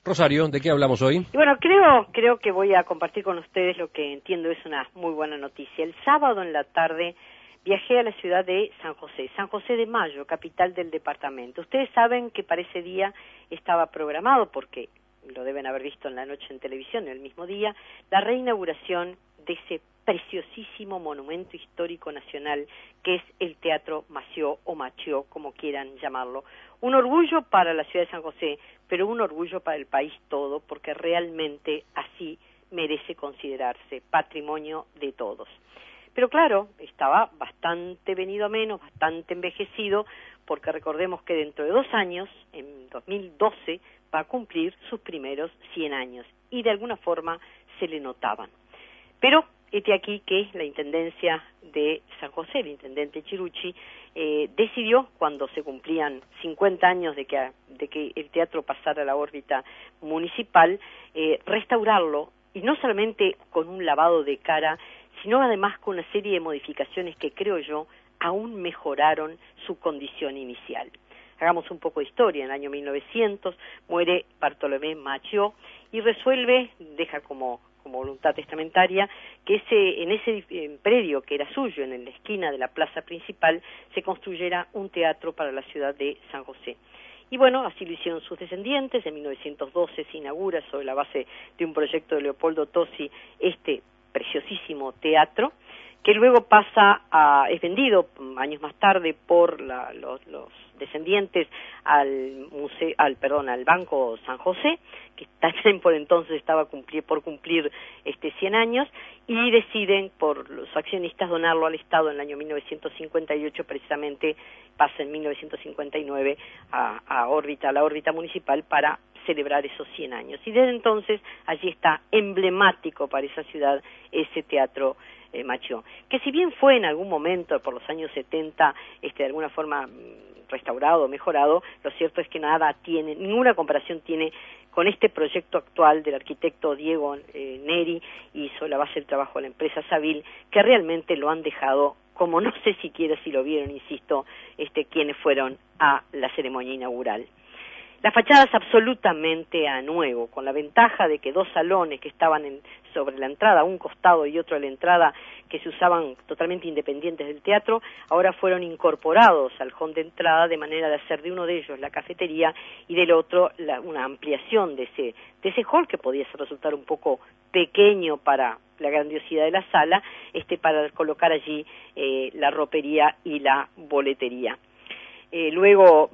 Rosario, ¿de qué hablamos hoy? Y bueno, creo que voy a compartir con ustedes lo que entiendo es una muy buena noticia. El sábado en la tarde viajé a la ciudad de San José de Mayo, capital del departamento. Ustedes saben que para ese día estaba programado, porque lo deben haber visto en la noche en televisión, el mismo día, la reinauguración de ese preciosísimo monumento histórico nacional que es el Teatro Mació o Machió, como quieran llamarlo. Un orgullo para la ciudad de San José, pero un orgullo para el país todo, porque realmente así merece considerarse patrimonio de todos. Pero claro, estaba bastante venido a menos, bastante envejecido, porque recordemos que dentro de 2 años, en 2012, va a cumplir sus primeros 100 años, y de alguna forma se le notaban. Pero este aquí que la Intendencia de San José, el Intendente Chirucci, decidió, cuando se cumplían 50 años de que el teatro pasara a la órbita municipal, restaurarlo, y no solamente con un lavado de cara, sino además con una serie de modificaciones que creo yo aún mejoraron su condición inicial. Hagamos un poco de historia. En el año 1900 muere Bartolomé Machió y resuelve, deja como voluntad testamentaria, que en ese predio que era suyo, en la esquina de la plaza principal, se construyera un teatro para la ciudad de San José. Y bueno, así lo hicieron sus descendientes. En 1912 se inaugura, sobre la base de un proyecto de Leopoldo Tosi, este preciosísimo teatro, que luego es vendido años más tarde por los descendientes al Banco San José, que también por entonces estaba por cumplir 100 años, y deciden por los accionistas donarlo al Estado en el año 1958, precisamente pasa en 1959 a la órbita municipal para celebrar esos 100 años. Y desde entonces allí está emblemático para esa ciudad ese teatro Machió, que si bien fue en algún momento por los años 70 de alguna forma restaurado, mejorado, lo cierto es que ninguna comparación tiene con este proyecto actual del arquitecto Diego Neri y sobre la base del trabajo de la empresa Savil, que realmente lo han dejado como no sé siquiera si lo vieron, insisto, quienes fueron a la ceremonia inaugural. La fachada es absolutamente a nuevo, con la ventaja de que 2 salones que estaban sobre la entrada, un costado y otro a la entrada, que se usaban totalmente independientes del teatro, ahora fueron incorporados al hall de entrada, de manera de hacer de uno de ellos la cafetería y del otro una ampliación de ese hall, que podía resultar un poco pequeño para la grandiosidad de la sala, para colocar allí la ropería y la boletería. Luego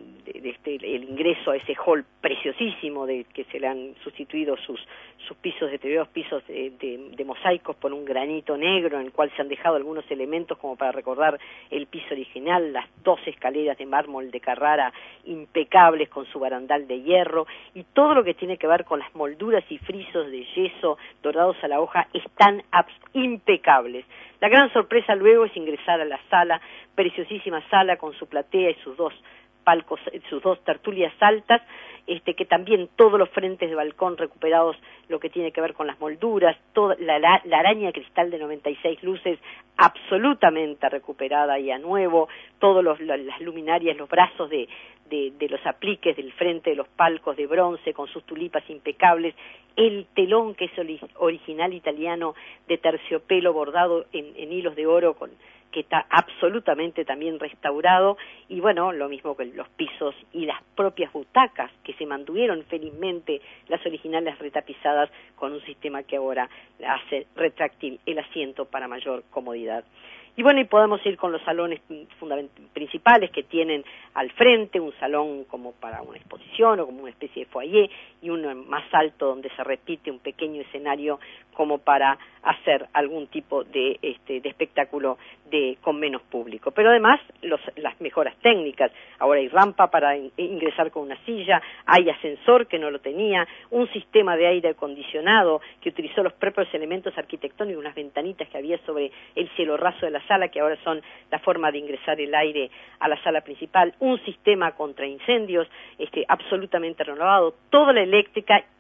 el ingreso a ese hall preciosísimo que se le han sustituido sus pisos deteriorados, pisos de mosaicos por un granito negro, en el cual se han dejado algunos elementos como para recordar el piso original, las 2 escaleras de mármol de Carrara impecables con su barandal de hierro, y todo lo que tiene que ver con las molduras y frisos de yeso dorados a la hoja están impecables. La gran sorpresa luego es ingresar a la sala, preciosísima sala con su platea y sus 2 palcos, sus 2 tertulias altas, que también todos los frentes de balcón recuperados, lo que tiene que ver con las molduras, toda la araña de cristal de 96 luces absolutamente recuperada y a nuevo, todas las luminarias, los brazos de los apliques del frente de los palcos de bronce con sus tulipas impecables, el telón que es original italiano de terciopelo bordado en hilos de oro que está absolutamente también restaurado, y bueno, lo mismo que los pisos y las propias butacas que se mantuvieron felizmente, las originales retapizadas con un sistema que ahora hace retráctil el asiento para mayor comodidad. Y bueno, y podemos ir con los salones principales que tienen al frente, un salón como para una exposición o como una especie de foyer, y uno más alto donde se repite un pequeño escenario como para hacer algún tipo de espectáculo con menos público. Pero además las mejoras técnicas. Ahora hay rampa para ingresar con una silla, hay ascensor que no lo tenía, un sistema de aire acondicionado que utilizó los propios elementos arquitectónicos, unas ventanitas que había sobre el cielo raso de la sala, que ahora son la forma de ingresar el aire a la sala principal, un sistema contra incendios absolutamente renovado, toda la eléctrica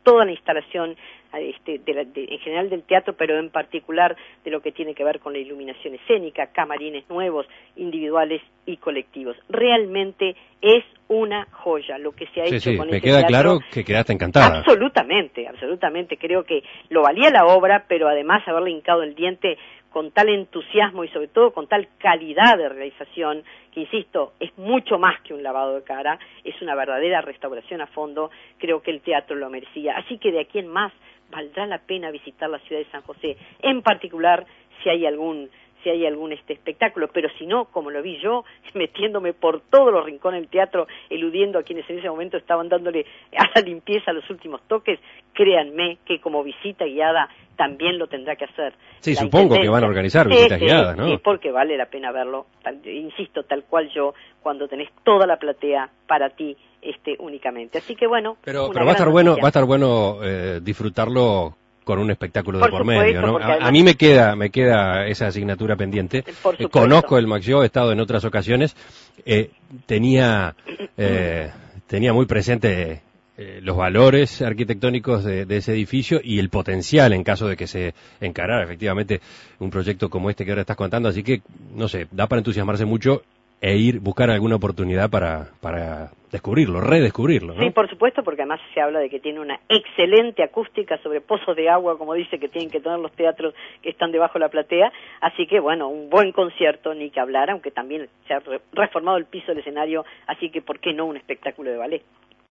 toda la instalación en general del teatro, pero en particular de lo que tiene que ver con la iluminación escénica, camarines nuevos, individuales y colectivos. Realmente es una joya lo que se ha hecho con me este queda teatro. Claro que quedaste encantada. Absolutamente, absolutamente. Creo que lo valía la obra, pero además haberle hincado el diente con tal entusiasmo y sobre todo con tal calidad de realización, que insisto, es mucho más que un lavado de cara, es una verdadera restauración a fondo. Creo que el teatro lo merecía. Así que de aquí en más valdrá la pena visitar la ciudad de San José, en particular si hay algún espectáculo, pero si no, como lo vi yo, metiéndome por todos los rincones del teatro, eludiendo a quienes en ese momento estaban dándole a la limpieza los últimos toques, créanme que como visita guiada también lo tendrá que hacer. Sí, supongo que van a organizar visitas guiadas, ¿no? Sí, porque vale la pena verlo, insisto, tal cual yo, cuando tenés toda la platea para ti, únicamente. Así que bueno, pero va a estar bueno disfrutarlo con un espectáculo de por medio, ¿no? Además, a mí me queda esa asignatura pendiente. Conozco el McGill, he estado en otras ocasiones. Tenía muy presente los valores arquitectónicos de ese edificio y el potencial en caso de que se encarara efectivamente un proyecto como este que ahora estás contando. Así que, no sé, da para entusiasmarse mucho e buscar alguna oportunidad para redescubrirlo, ¿no? Sí, por supuesto, porque además se habla de que tiene una excelente acústica sobre pozos de agua, como dice que tienen que tener los teatros que están debajo de la platea, así que bueno, un buen concierto, ni que hablar, aunque también se ha reformado el piso del escenario, así que ¿por qué no un espectáculo de ballet?